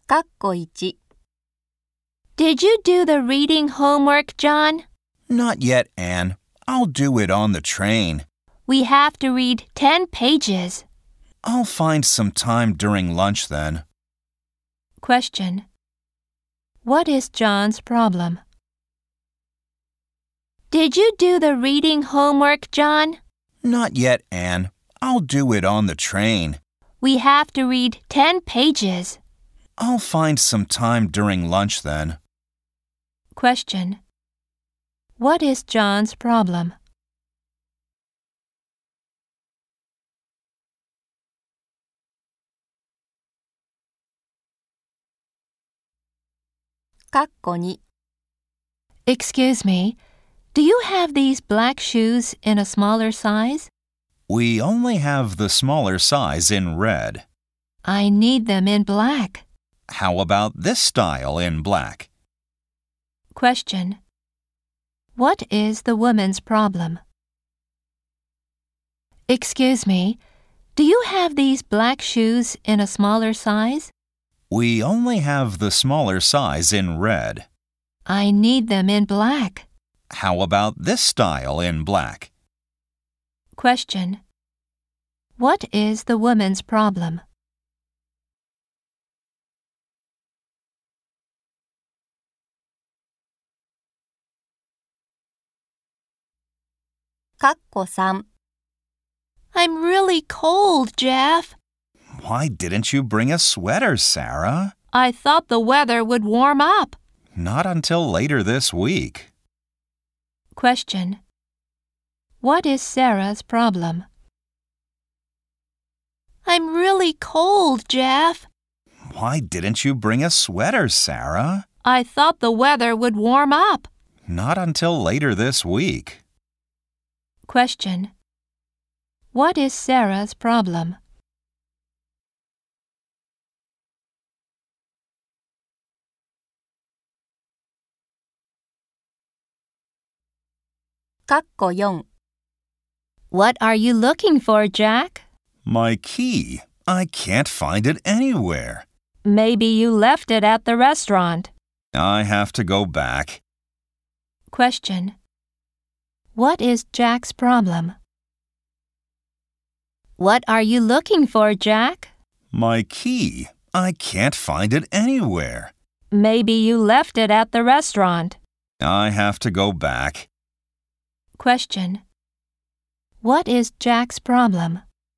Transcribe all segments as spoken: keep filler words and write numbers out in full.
かっこいち Did you do the reading homework, John? Not yet, Anne. I'll do it on the train. We have to read ten pages. I'll find some time during lunch then. Question. What is John's problem? Did you do the reading homework, John? Not yet, Anne. I'll do it on the train. We have to read ten pages. I'll find some time during lunch then. Question. What is John's problem? Excuse me, do you have these black shoes in a smaller size? We only have the smaller size in red. I need them in black. How about this style in black? Question. What is the woman's problem? Excuse me, do you have these black shoes in a smaller size? We only have the smaller size in red. I need them in black. How about this style in black? Question. What is the woman's problem? I'm really cold, Jeff. Why didn't you bring a sweater, Sarah? I thought the weather would warm up. Not until later this week. Question. What is Sarah's problem? I'm really cold, Jeff. Why didn't you bring a sweater, Sarah? I thought the weather would warm up. Not until later this week. Question. What is Sarah's problem? What are you looking for, Jack? My key. I can't find it anywhere. Maybe you left it at the restaurant. I have to go back. Question. What is Jack's problem? What are you looking for, Jack? My key. I can't find it anywhere. Maybe you left it at the restaurant. I have to go back. Question. What is Jack's problem?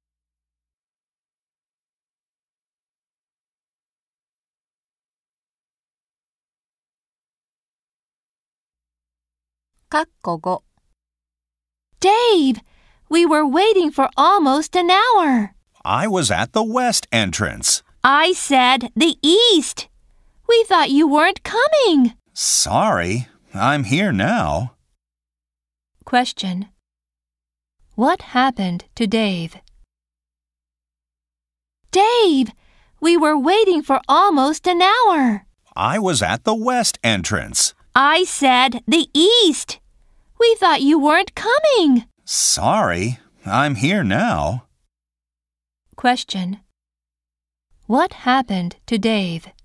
Dave, we were waiting for almost an hour. I was at the west entrance. I said the east. We thought you weren't coming. Sorry, I'm here now. Question. What happened to Dave? Dave, we were waiting for almost an hour. I was at the west entrance. I said the east. We thought you weren't coming. Sorry, I'm here now. Question. What happened to Dave?